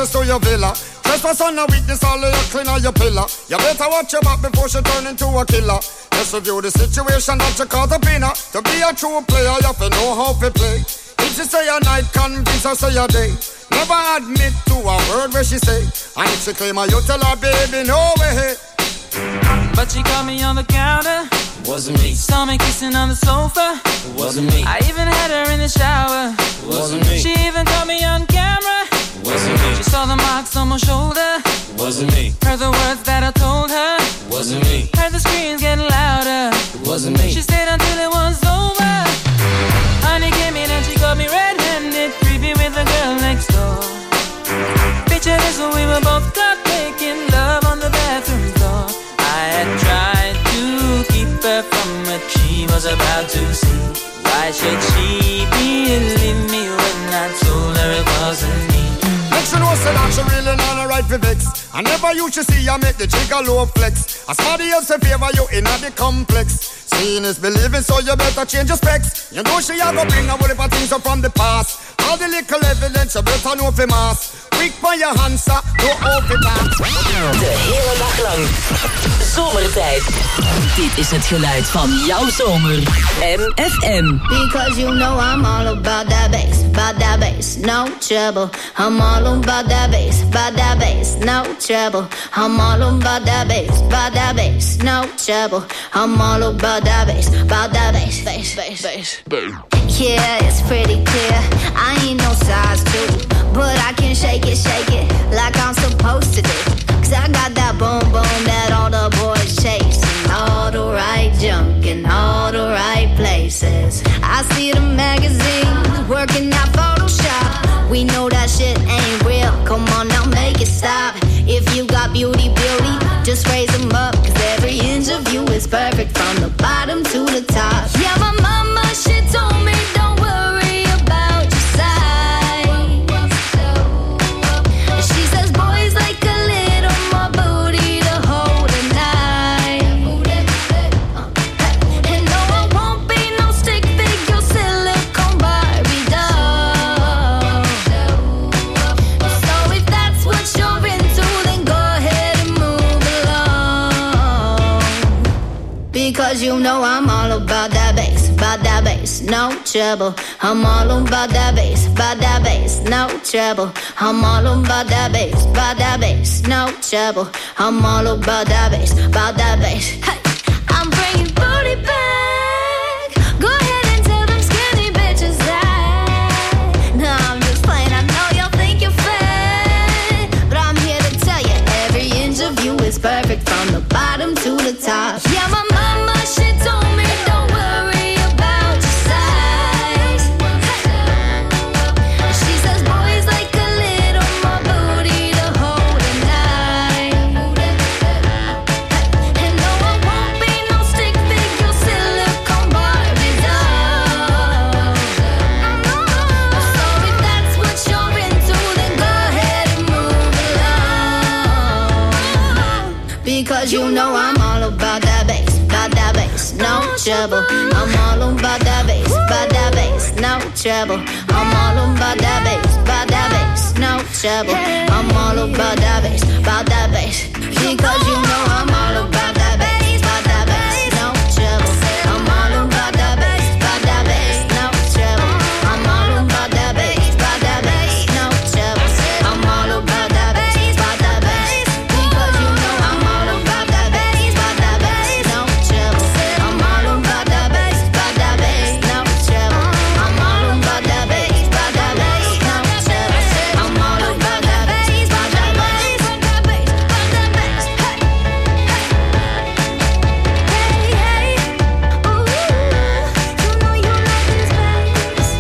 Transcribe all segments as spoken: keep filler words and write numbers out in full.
access to your villa. Trespass on a weakness, all of your clean on your pillar. You better watch your back before she turn into a killer. Just review the situation that you caught up in her. To be a true player, you have to know how to play. If she say a night, convince her say a day. Never admit to a word where she say. And if she claim her, you tell her, baby, no way. But she caught me on the counter. Wasn't me. Saw me kissing on the sofa. Wasn't me. I even had her in the shower. Wasn't me. She even caught me on camera. Wasn't me. She saw the marks on my shoulder. Wasn't me. Heard the words that I told her. Wasn't me. Heard the screams getting louder. Wasn't me. She stayed until it was over. Honey came in and she got me red-handed, creepy with the girl next door. Picture this when we were both caught making love on the bathroom floor. I had tried to keep her from what she was about to see. Why should she believe me when I told her it wasn't me? Make sure no say that she really not a right for vex. I never used to see you make the jigger low flex. As somebody else in favor you in the complex. Seeing is believing, so you better change your specs. You know she a go bring a whole things up from the past. All the little evidence you better know for mass. Quick for your hands up, no off it out. De hele dag lang. Zomertijd. Dit is het geluid van jouw zomer. M F M. Because you know I'm all about that bass, about that bass, no trouble. I'm all about that bass, about that bass, no trouble. I'm all about that bass, about that bass, no trouble. I'm all about that bass, about that bass, bass, bass, bass. Yeah, it's pretty clear. I ain't no size two, but I can shake it, shake it like I'm supposed to do. Cause I got that boom boom that all the boys chase. All the right junk in all the right places. I see the magazines working out Photoshop. We know that shit ain't real. Come on now, make it stop. If you got beauty, beauty, just raise them up. Cause every inch of you is perfect from the bottom to the top. Yeah, my mama, she told me don't worry about your size. She says boys like a little more booty to hold at night. And no, I won't be no stick figure silicone Barbie doll. So if that's what you're into, then go ahead and move along. Because you know I'm all about that bass, about that bass, no trouble. I'm all about that bass, about that bass, no trouble. I'm all about that bass, about that bass, no trouble. I'm all about that bass, about that bass. Hey, I'm bringing booty back. Go ahead and tell them skinny bitches that. No, I'm just playing. I know y'all think you're fat, but I'm here to tell you every inch of you is perfect from the bottom to the top. Yeah, my mama, she told me don't worry about your size. She says boys like a little more booty to hold at night. And no, I won't be no stick figure silicone Barbie doll. So if that's what you're into, then go ahead and move along. Because you know I'm all about that bass, about that bass, no trouble. I'm all about that bass, about that bass, no trouble. I'm all about that bass, about that bass, no trouble. I'm all about that bass, about that bass. Because you know I'm all about that bass, about that bass, no trouble. I'm all about that bass, about that bass, no trouble. I'm all about that bass, about that bass, no trouble. I'm all about that bass, about that bass. Because you know I'm all about that bass, about that bass, no trouble. I'm all about that bass, about that bass, no trouble. I'm all about that bass, about that bass, no trouble. I'm all about that bass, about that bass, about that bass, about that bass. Hey, hey, hey, ooh, you know you like this bass.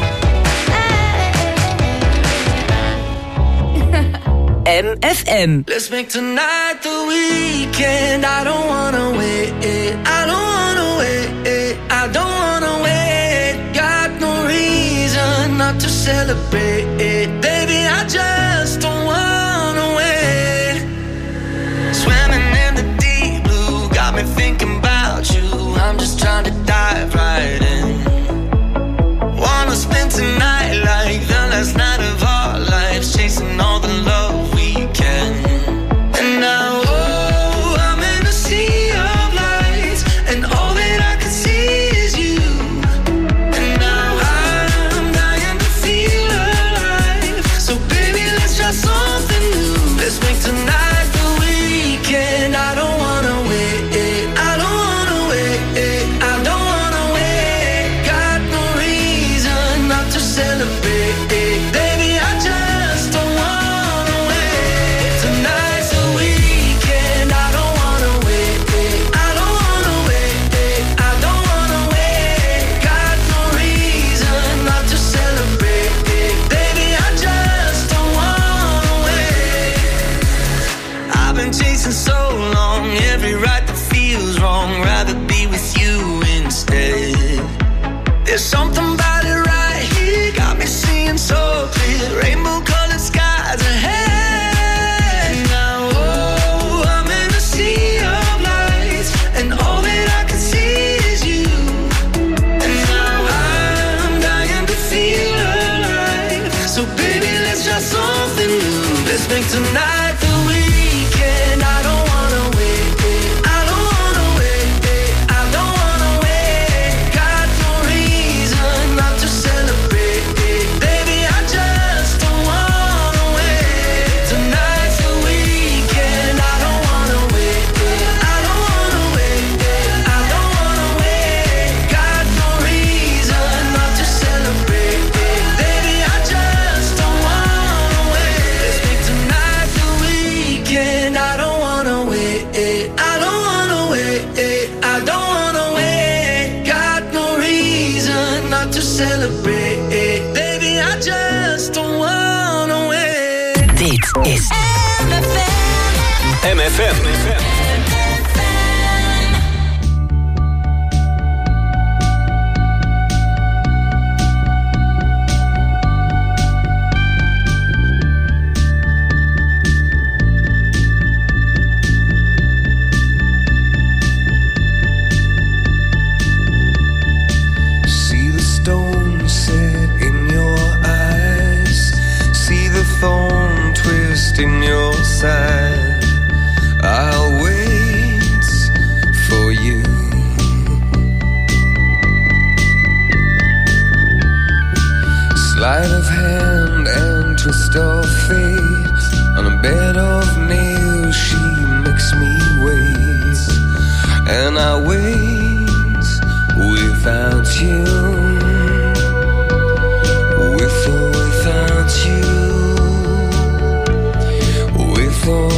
Hey. M F M. Let's make tonight the weekend. I don't wanna wait. I don't wanna wait. I don't wanna wait. Got no reason not to celebrate. Baby, I just don't wanna wait. Swimming in the deep blue got me thinking about you. I'm just trying to dive right in. Wanna spend tonight like the last night of our lives, chasing all the love we got something new. Let's make tonight the weekend. I don't wanna wait. I don't wanna wait. I don't wanna wait. Got no reason not to celebrate. Baby, I just don't wanna wait. Tonight's the weekend. I don't wanna wait. I don't wanna wait. I don't wanna wait. Got no reason not to celebrate. Baby, I just don't wanna wait. Let's make tonight the weekend. I don't wanna wait. I don't wanna wait. I don't wanna wait. Got no reason not to celebrate. Baby, I just don't wanna wait. Dit is M F M. See the stone set in your eyes. See the thorn twist in your side. I'll wait for you. Sleight of hand and twist of fate. On a bed of nails she makes me wait. And I wait without you. With or without you. With or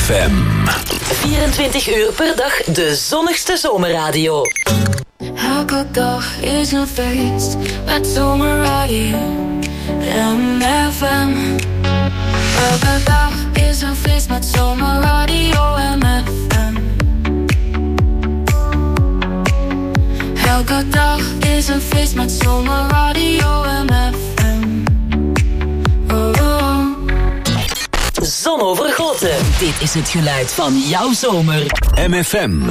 F M. vierentwintig uur per dag de zonnigste zomerradio. Elke dag is een feest met zomerradio M F M. Elke dag is een feest met zomerradio M F M. Elke dag is een feest met zomerradio M F M. Oh, oh. Zonovergoten. Dit is het geluid van jouw zomer. M F M.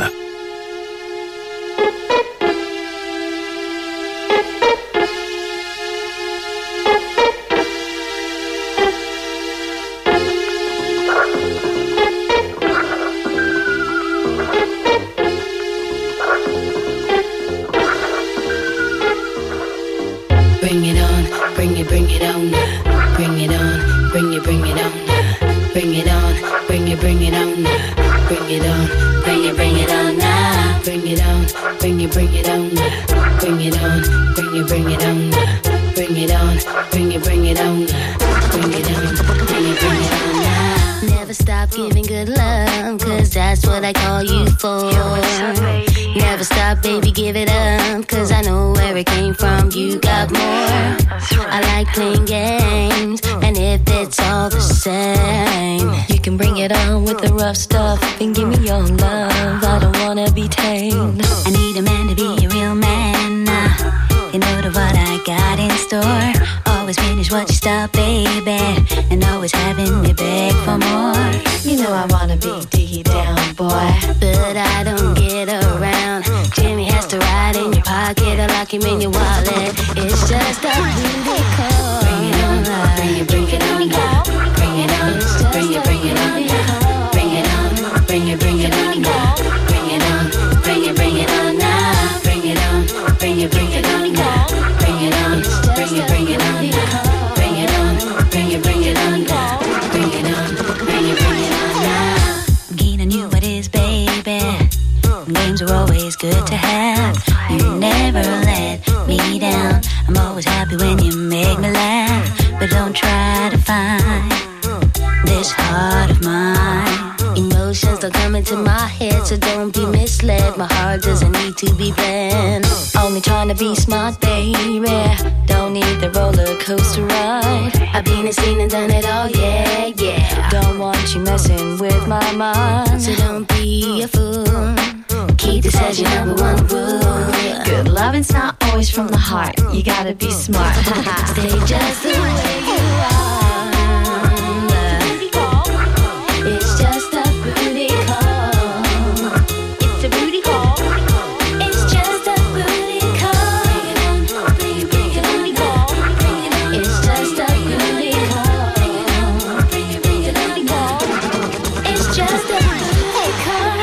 Bring it on, bring it, bring it on now. Bring it on, bring it, bring it on now. Bring it on, bring it, bring it on now. Bring it on, bring it, bring it on now. Bring it on, bring it, bring it on now. Bring it on, bring it, bring it on now. Bring it on, bring it, bring it on now. Bring it on, bring it, bring it on now. Never stop giving good love, cause that's what I call you for. Never stop, baby, give it up, cause I know where it came from. You got more. I like playing games, and if it's all the same, you can bring it on with the rough stuff and give me your love. I don't wanna be tamed. I need a man to be a real man. uh, You know the what I got in store. Always finish what you start, baby, and always having me beg for more. You know I wanna be diggy down, boy, but I don't get around. Jimmy has to ride in your pocket or lock him in your wallet. It's just a booty call. Bring it on, bring it, bring it on now. Bring it on, bring it, bring it on now. Bring it on, bring it, bring it on now. Bring it on, bring it, bring it on now. Bring it on, bring it, bring it on now. Bring it on, bring it, bring it on now. Bring it on, bring it, bring it on now. Bring it on, bring it, bring it on now. I'm keen on you, what is, baby? Games are always good to have. You never let me down. I'm always happy when you make me laugh. But don't try to find this heart of mine. Emotions are coming to my head, so don't be misled. My heart doesn't need to be bent. Only trying to be smart, baby. Don't need the roller coaster ride. I've been and seen and done it all, yeah, yeah. Don't want you messing with my mind, so don't be a fool. Keep this as your number one rule. Good loving's not always from the heart. You gotta be smart. Stay just the way you are. It's just a booty call. It's a booty call. It's just a booty call. Bring it on, bring it, bring it on, call. Bring it on. It's just a booty call. Bring it on, bring it, bring it on, call. It's just a booty call.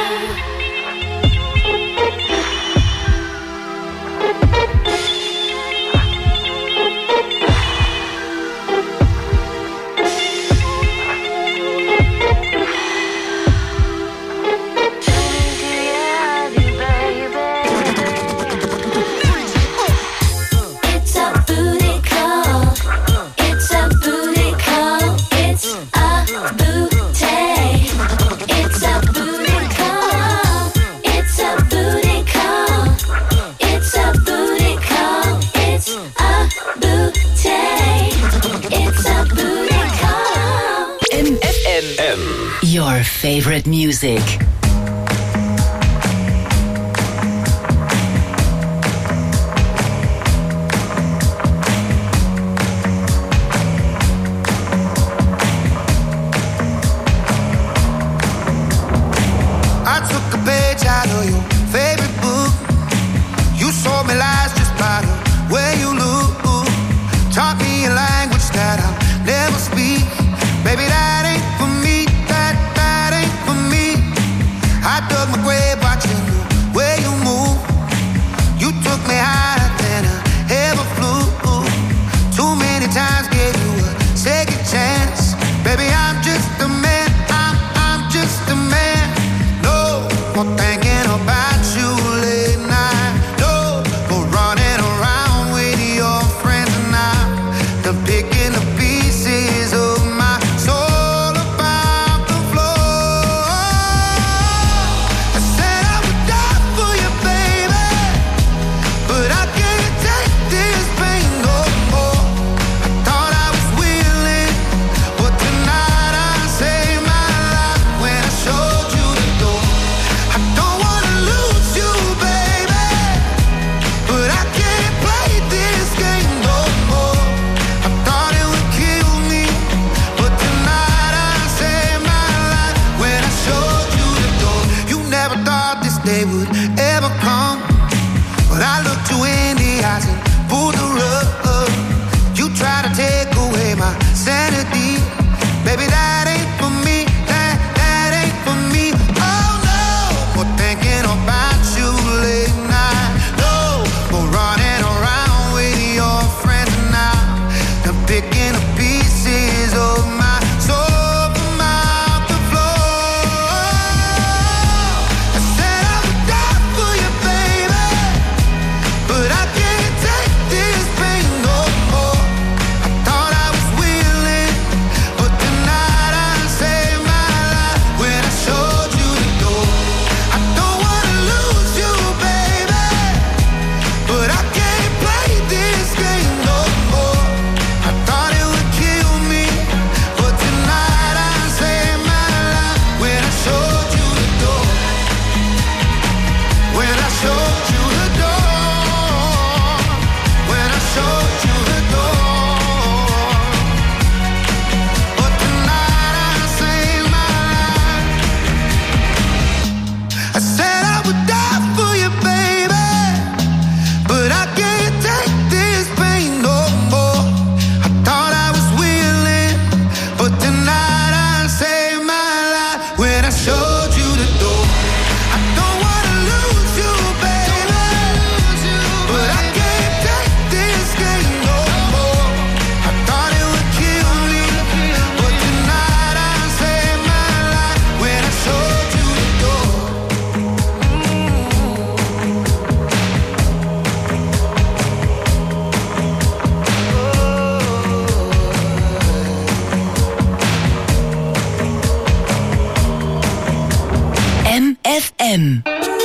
Your favorite music. I took a page out of your favorite book. You sold me lies just by the way you look. Taught me a language that I'll never speak. Baby, that ain't for me. That, that ain't for me. M.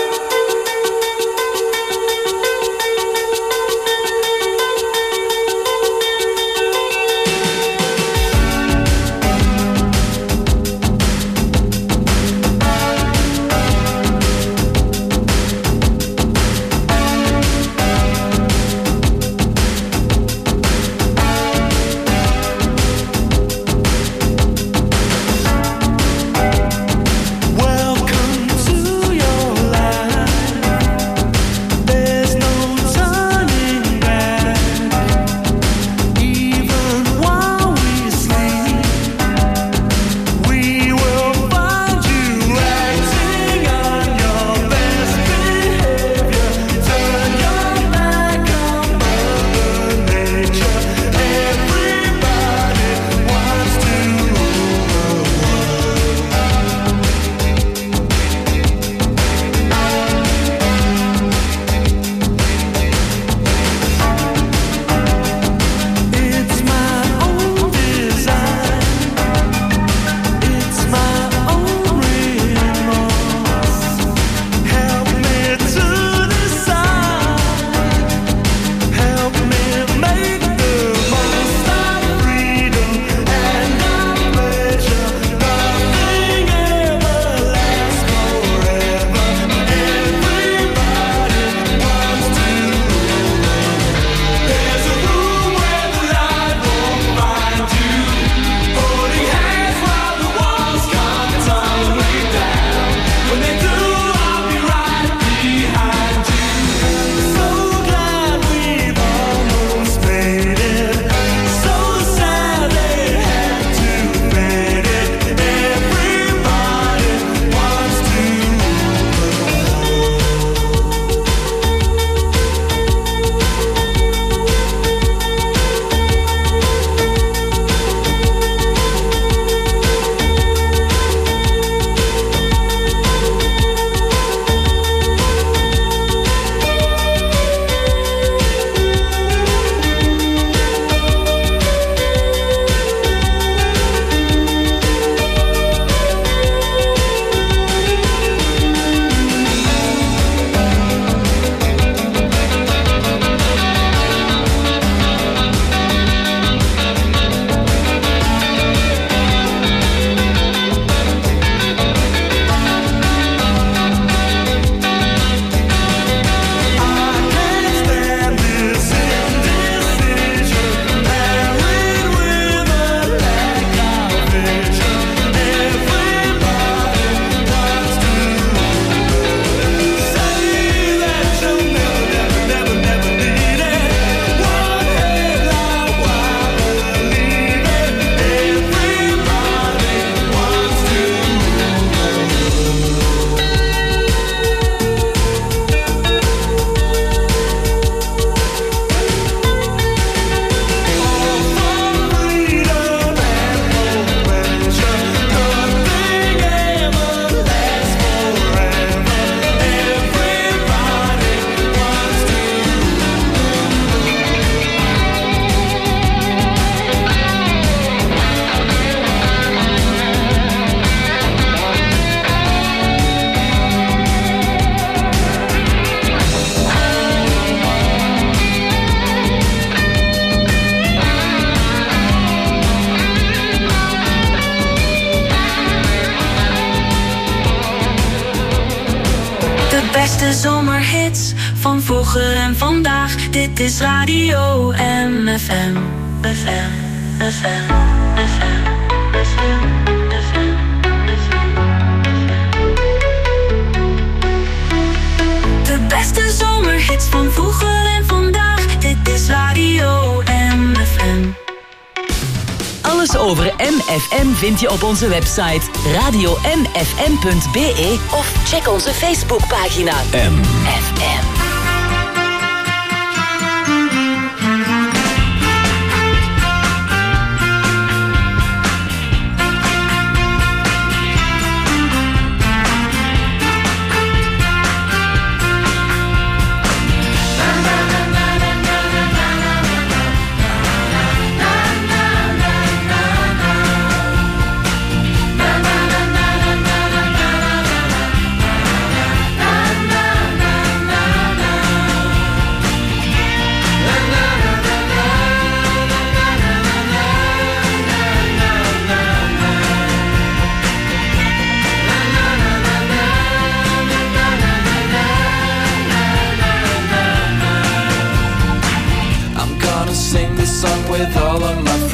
beste zomerhits van vroeger en vandaag. Dit is Radio M F M. F M, F M, F M, F M. De beste zomerhits van vroeger en vandaag. Dit is Radio M F M. Alles over M F M vind je op onze website radio m f m punt b e of check onze Facebookpagina M F M.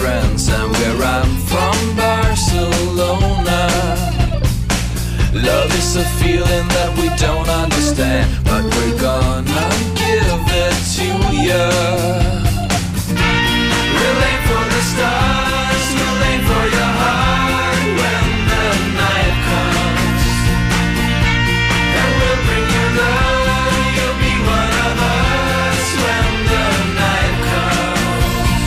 friends, and where I'm from, Barcelona. Love is a feeling that we don't understand, but we're gonna give it to ya. We'll aim for the stars, we'll aim for your heart when the night comes, and we'll bring you love, you'll be one of us when the night comes.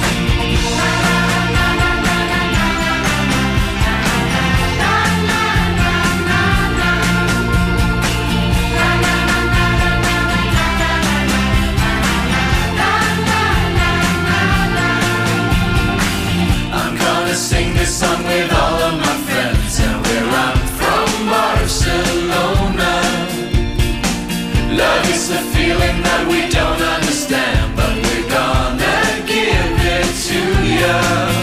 I'm gonna sing this song with all of my friends, and where I'm from, Barcelona. Love is a feeling that we don't understand, but we're gonna give it to ya.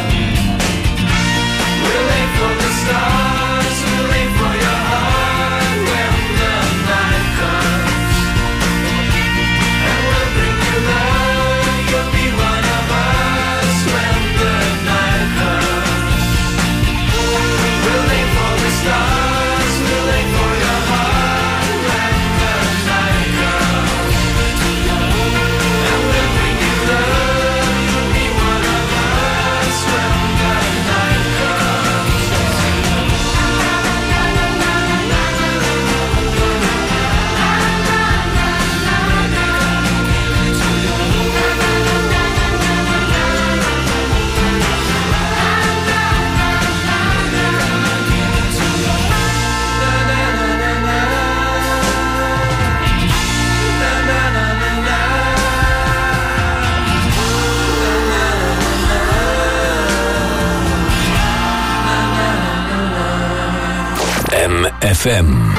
We'll aim for the stars, we'll aim for your heart when the night comes, and we'll bring you love, you'll be one of us when the night comes. We'll aim for the stars, we'll aim for your heart when the night comes, and we'll bring you love, you'll be one of us when the night comes. M F M.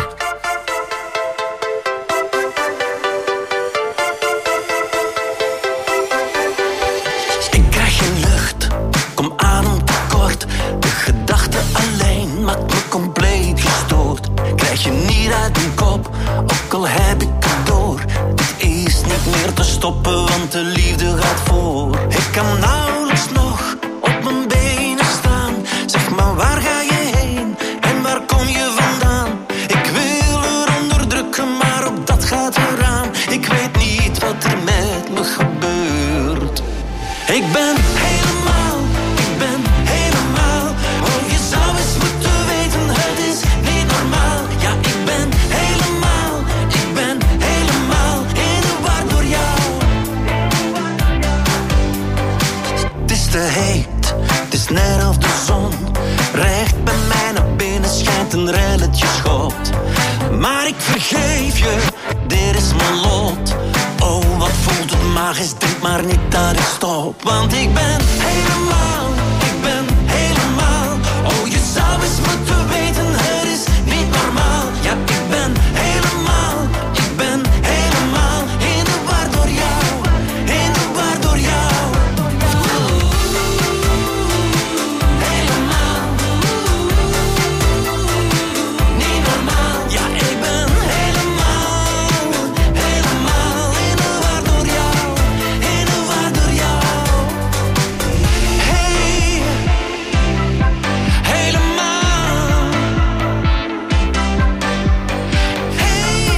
Ik krijg geen lucht, kom ademtekort. De gedachte alleen maakt me compleet gestoord. Krijg je niet uit mijn kop, ook al heb ik het door. Dit is niet meer te stoppen, want de liefde gaat voor. Ik kan nauwelijks nog op mijn benen staan. Zeg maar, waar ga je heen en waar kom je vandaan? Ik wil er onderdrukken, maar op dat gaat eraan. Ik weet niet wat er met me gebeurt. Ik ben helemaal, ik ben helemaal. Oh, je zou eens moeten weten, het is niet normaal. Ja, ik ben helemaal, ik ben helemaal in de war door jou. Het is te heet, het is net of de zon recht bij mij naar binnen schijnt, een relletje schot. Maar ik vergeef je, dit is mijn lot. Oh, wat voelt het magisch, denk maar niet dat ik stop. Want ik ben helemaal, ik ben helemaal. Oh, je zou eens moeten weten, het is niet normaal. Ja, ik ben helemaal, ik ben helemaal in de war door jou, in de war door jou. Helemaal, niet normaal. Ja, ik ben helemaal, helemaal in de war door jou, in de war door jou. Hey, helemaal. Hey,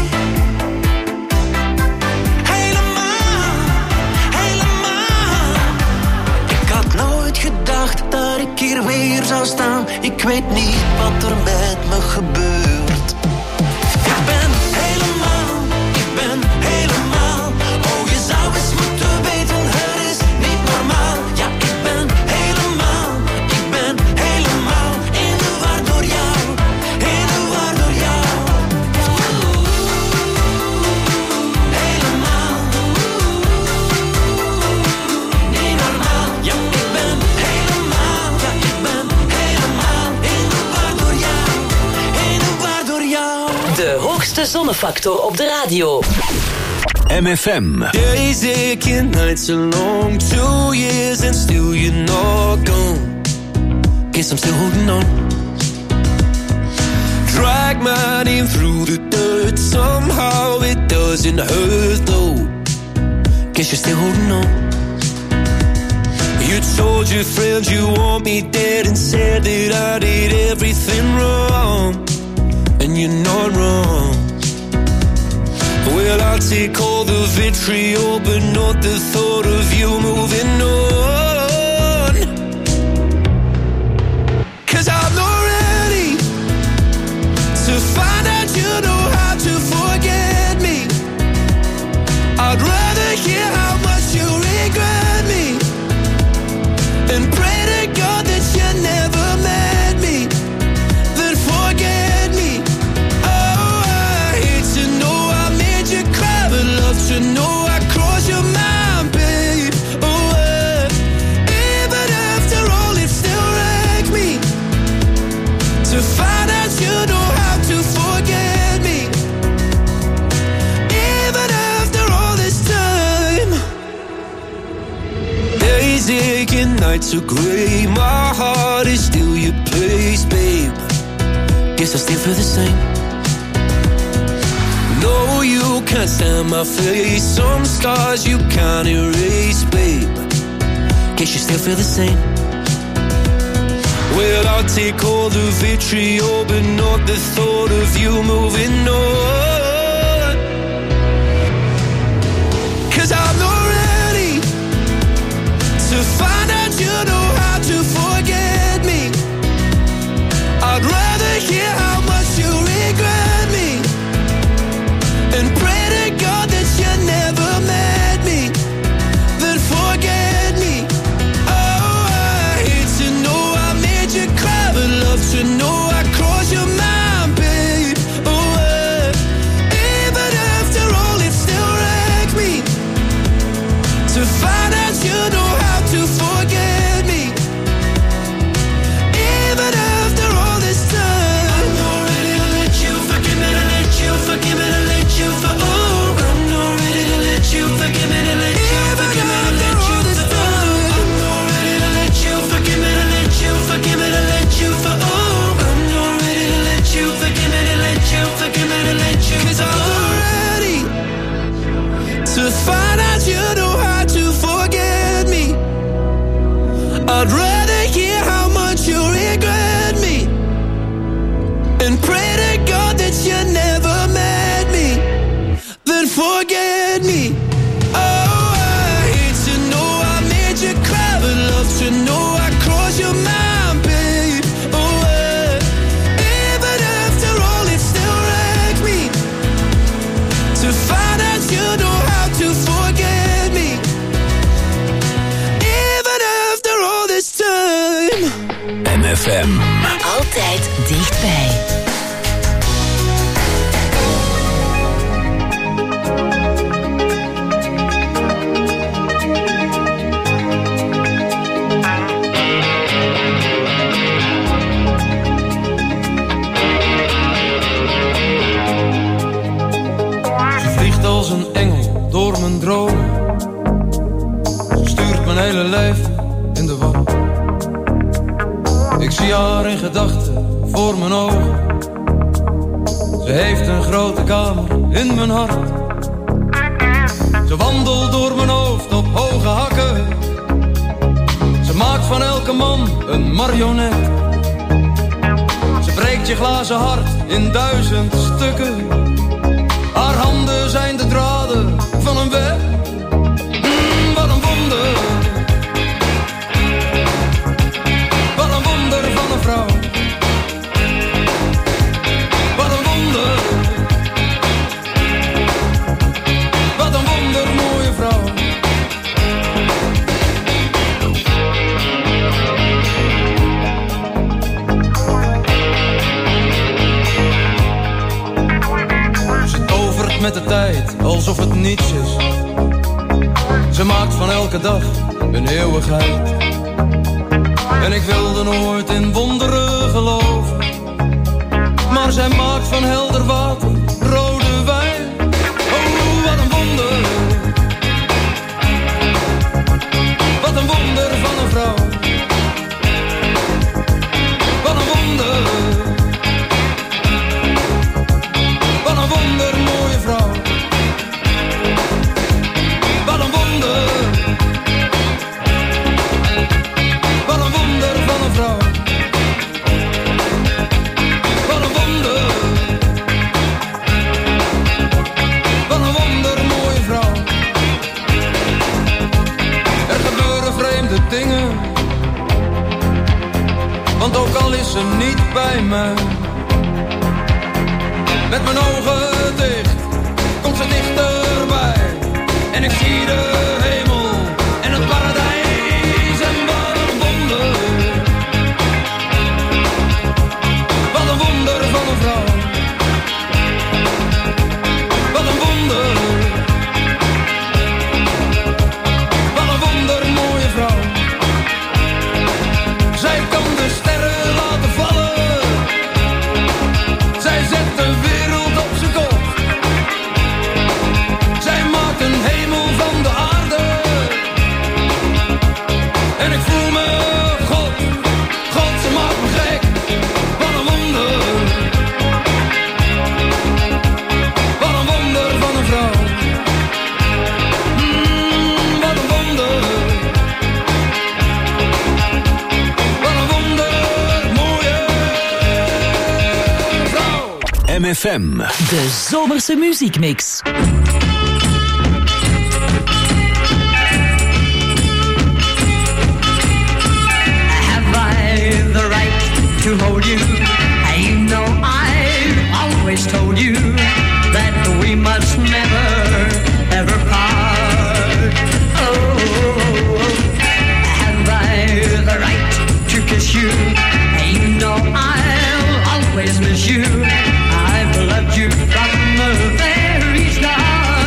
helemaal, helemaal. Ik had nooit gedacht dat ik hier weer zou staan. Ik weet niet wat er met me gebeurt. Ik ben helemaal, ik ben helemaal. Oh, je zou eens moeten weten, het is niet normaal. Ja, ik ben helemaal, ik ben helemaal in de war door jou, in de war door jou. Helemaal, niet normaal. Ja, ik ben helemaal, ja, ik ben helemaal in de war door jou, in de war door jou. De hoogste zonnefactor op de radio. M F M. Days aching, nights are long, two years and still you're not gone. Guess I'm still holding on. Drag my name through the dirt, somehow it doesn't hurt though. Guess you're still holding on. You told your friends you want me dead and said that I did everything wrong, and you're not wrong. Well, I'll take all the vitriol, but not the thought of you moving on. 'Cause I'm not ready to find out you know how to forget me. I'd rather hear how much you regret me and pray to God that you never met me, then forget me. Oh, I hate to know I made you cry, but love to know I crossed your mind, babe. Oh, uh, even after all, it still wrecked me to find out you know how to forget me. Even after all this time, days aching, nights are gray. My heart is still your place, babe. Guess I still feel the same. No, you can't stand my face. Some scars you can't erase, babe. Guess you still feel the same. Well, I'll take all the vitriol, but not the thought of you moving on. 'Cause I'm not ready to find out you know how to forget me. I'd rather hear how much you regret me and pray to God that you never met me, then forget me. Oh, I hate to know I made you cry, but love to know I crossed your mind, babe. Oh, uh, even after all, it still wrecked me to find out you know how to forget me. Even after all this time, I'm not ready to let you forgive me, to let you forgive me, to let you for oh, I'm not ready to let you forgive me, to let you forgive me, to let you for oh, I'm not ready to let you forgive me, to let you forgive me, to let you for oh, I'm not ready to let you forgive me, to let you forgive me, to let you 'cause I'm not ready to find out you know how to forget me. I'd rather hear how much you regret me and pray to God that you never met me, then forget me. Oh, I hate to know I made you cry, but love to know I crossed your mind, babe. Oh, uh, even after all, it still wrecked me to find out you know how to forget me. Even after all this time. M F M. Altijd dichtbij. Ze vliegt als een engel door mijn droom. Ze stuurt mijn hele leven in de war. Ik zie haar in gedachten voor mijn ogen. Ze heeft een grote kamer in mijn hart. Ze wandelt door mijn hoofd op hoge hakken. Ze maakt van elke man een marionet. Ze breekt je glazen hart in duizend stukken. Haar handen zijn de draden van een web. Mm, wat een wonder. Wat een wonder van een vrouw. Wat een wonder. Wat een wonder mooie vrouw. Ze tovert met de tijd alsof het niets is. Ze maakt van elke dag een eeuwigheid. En ik wilde nooit in wonderen geloven, maar zij maakt van helder water rode wijn. Oh, wat een wonder. Wat een wonder van een vrouw. Wat een wonder. Wat een wonder mooie vrouw. Wat een wonder. Want ook al is ze niet bij mij, met mijn ogen dicht komt ze dichterbij. En ik zie de hemel en het paradijs. En wat een wonder, wat een wonder van een vrouw. Wat een wonder, wat een wonder mooie vrouw. Zij kan de sterren laten vallen, zij zet de wereld op zijn kop. Zij maakt een hemel van de aarde. En ik voel me God, God, ze maakt me gek. Wat een wonder, wat een wonder van een vrouw. Mm, wat een wonder, wat een wonder mooie vrouw. M F M. De zomerse muziekmix. Have I the right to hold you? You know I've always told you that we must never ever part. Oh, have I the right to kiss you? You know I'll always miss you. I've loved you from the very start.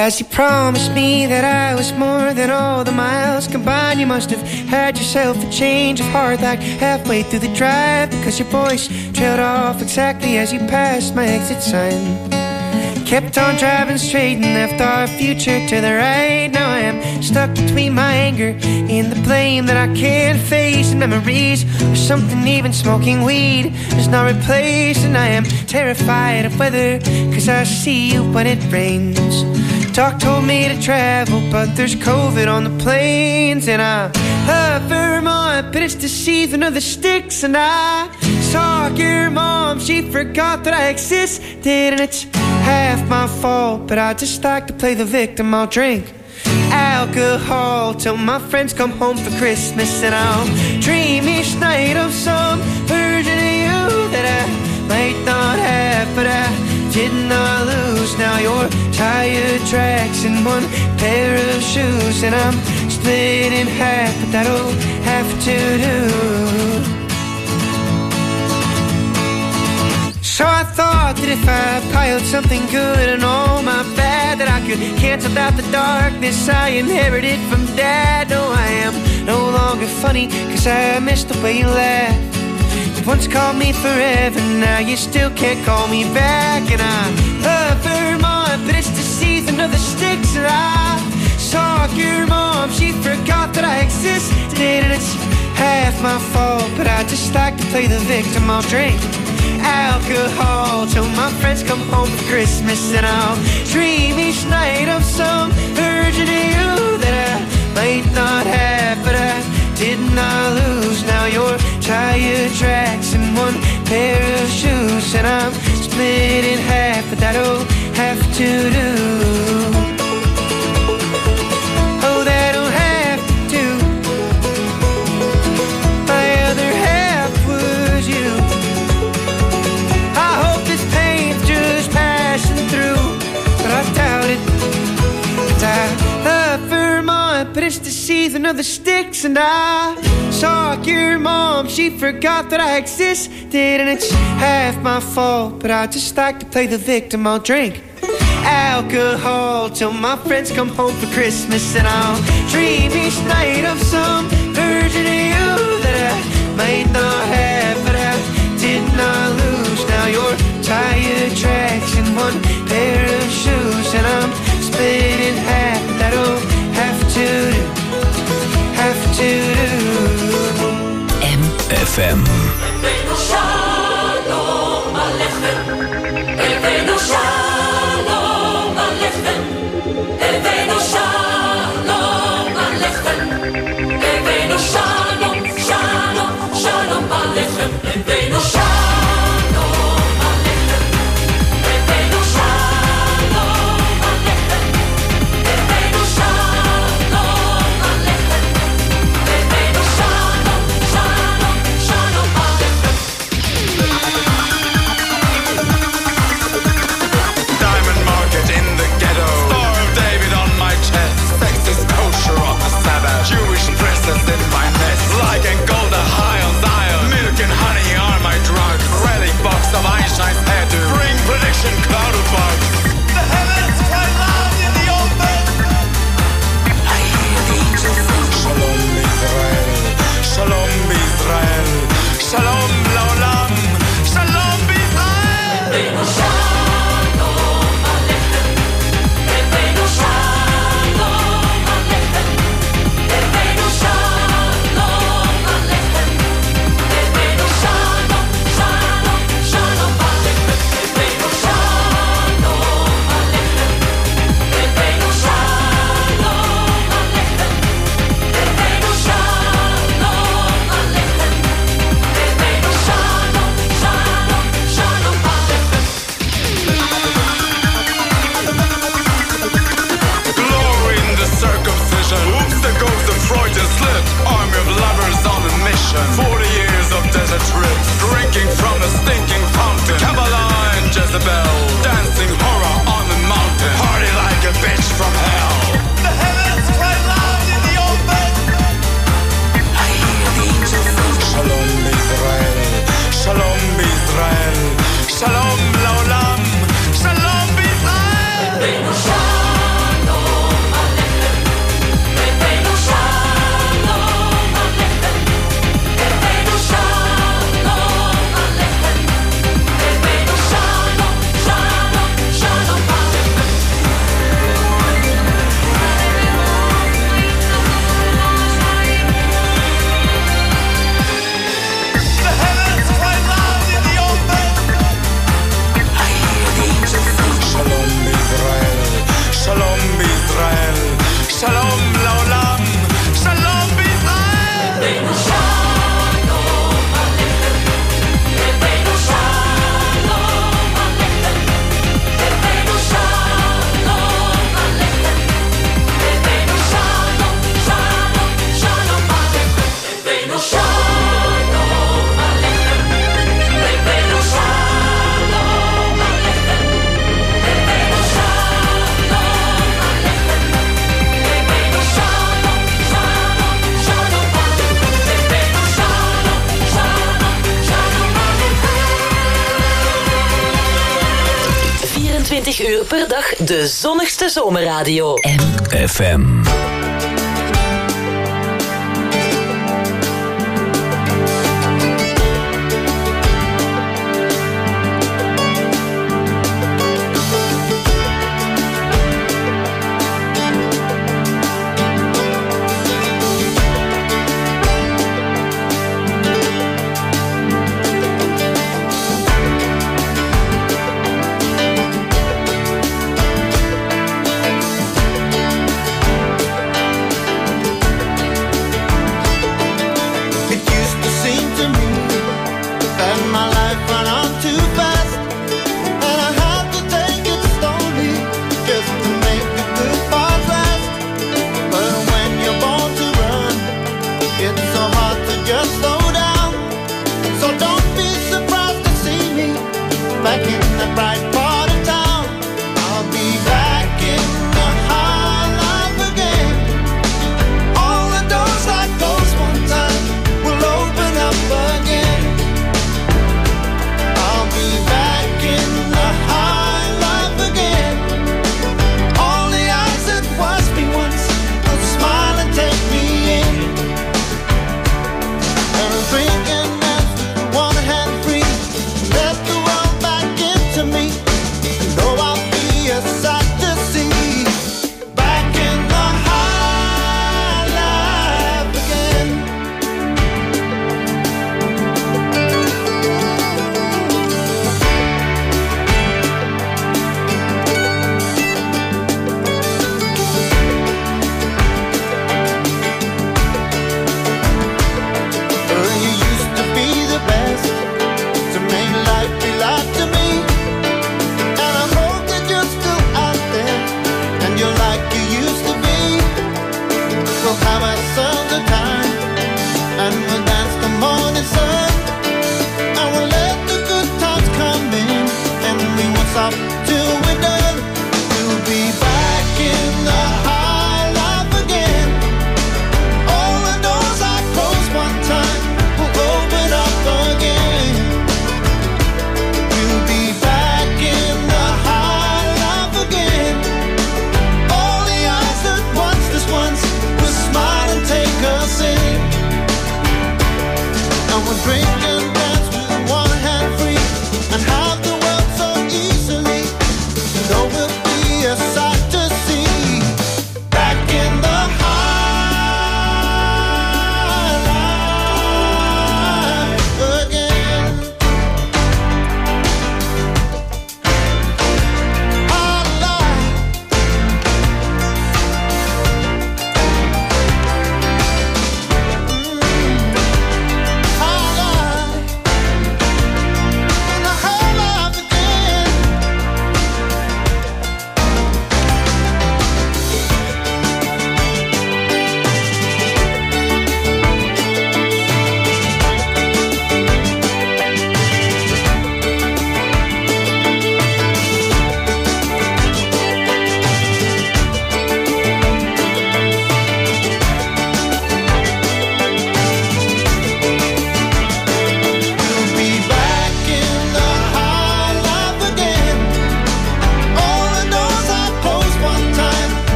As you promised me that I was more than all the miles combined, you must have had yourself a change of heart like halfway through the drive, because your voice trailed off exactly as you passed my exit sign. Kept on driving straight and left our future to the right. Now I am stuck between my anger and the blame that I can't face, and memories of something even smoking weed is not replaced. And I am terrified of weather, cause I see you when it rains. Doc told me to travel, but there's COVID on the planes. And I love Vermont, but it's the season of the sticks. And I saw your mom, she forgot that I existed, and it's half my fault, but I just like to play the victim. I'll drink alcohol till my friends come home for Christmas, and I'll dream each night of some version of you that I might not have, but I did not lose. Now your tire tracks in one pair of shoes, and I'm split in half, but that'll have to do. So I thought that if I piled something good and all my bad, that I could cancel out the darkness I inherited from Dad. No, I am no longer funny, cause I miss the way you laugh. You once called me forever, now you still can't call me back. And I love Vermont, but it's the season of the sticks. And I saw your mom, she forgot that I existed, and it's half my fault, but I just like to play the victim. I'll drink alcohol till my friends come home for Christmas, and I'll dream each night of some version of you that I might not have, but I did not lose. Now your tire tracks in one pair of shoes, and I'm split in half, but that'll have to do. Oh, that'll have to do. My other half was you. I doubt it. I love Vermont, but it's the season of the sticks. And I saw your mom, she forgot that I existed, and it's half my fault, but I just like to play the victim. I'll drink alcohol till my friends come home for Christmas, and I'll dream each night of some version of you that I might not have, but I did not lose. Now your tire tracks in one pair of shoes, and I'm split in half. That'll have to do, have to do. M F M. Shalom Aleichem, Evenu Shalom Aleichem, Evenu Shalom Aleichem, Evenu Shalom, Shalom, Shalom Aleichem, Evenu Shalom. Jewish princess in my nest, like and gold high on Zion. Milk and honey are my drugs. Relic box of Einstein's hairdo. Bring prediction cloud of bugs. The heavens cry loud in the open. I hear the angel sing. Shalom Israel, Shalom Israel, Shalom Laolam, Shalom Israel. Army of lovers on a mission. Forty years of desert trips, drinking from the stinking fountain. Kabbalah and Jezebel, dancing horror on the mountain. Party like a bitch from hell. The heavens cry loud in the open. I hear the angels sing. Shalom Israel, Shalom Israel, Shalom Laolam, Shalom Israel. vierentwintig uur per dag de zonnigste zomerradio. M F M.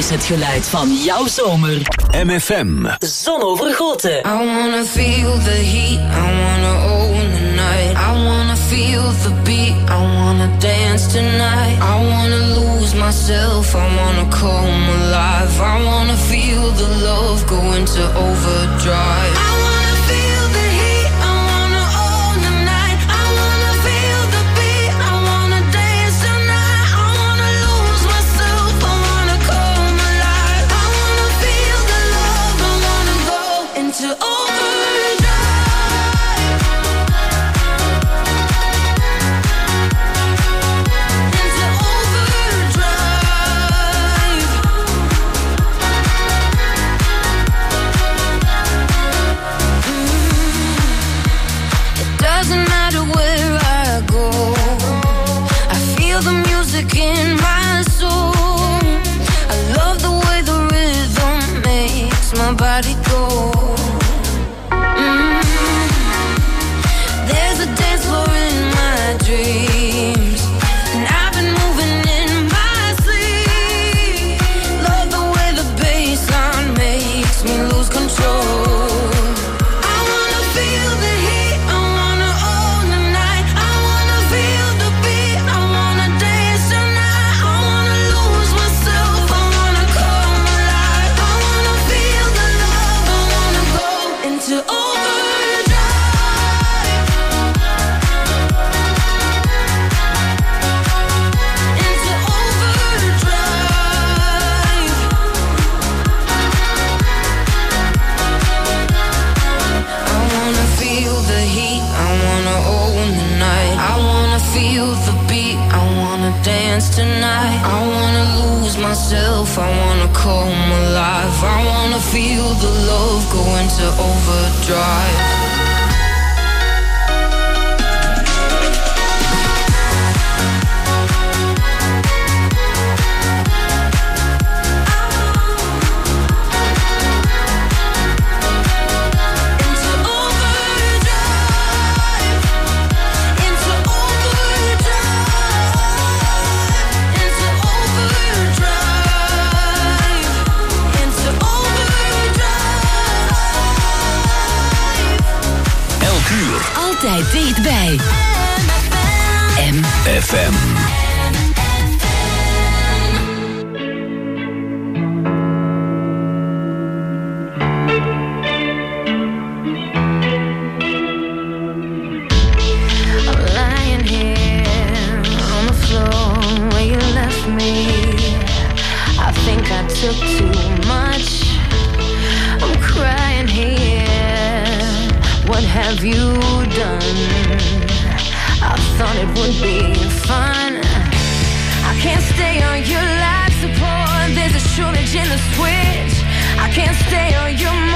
het geluid van jouw zomer. M F M. Zonovergoten. I wanna feel the heat, I wanna own the night. I wanna feel the beat, I wanna dance tonight. I wanna lose myself, I wanna come alive. I wanna feel the love go into overdrive. I wanna feel the heat, I wanna own the night. I wanna feel the beat, I wanna dance tonight. I wanna lose myself, I wanna come alive. I wanna feel the love, I wanna go into overdrive. Into overdrive. Mm. It doesn't matter where I go, I feel the music in my soul. I love the way the rhythm makes my body go. Mm. There's a dance floor in my dreams, and I've been moving in my sleep. Love the way the bassline makes me lose control. I wanna feel the heat, I wanna own the night. I wanna feel the beat, I wanna dance tonight. I wanna lose myself, I wanna come alive. I wanna feel the love, I wanna go into overdrive. Into overdrive. I wanna feel the heat, I wanna own the night. I wanna feel the beat, I wanna dance tonight. I wanna lose myself, I wanna come alive. I wanna feel the love go into overdrive. Into overdrive. Into overdrive. Into overdrive. Into overdrive. Elk uur. Altijd dichtbij. M F M. I'm lying here on the floor where you left me. I think I took too much. I'm crying here. What have you done? I thought it would be fun. I can't stay on your life support. There's a shortage in the switch. I can't stay on your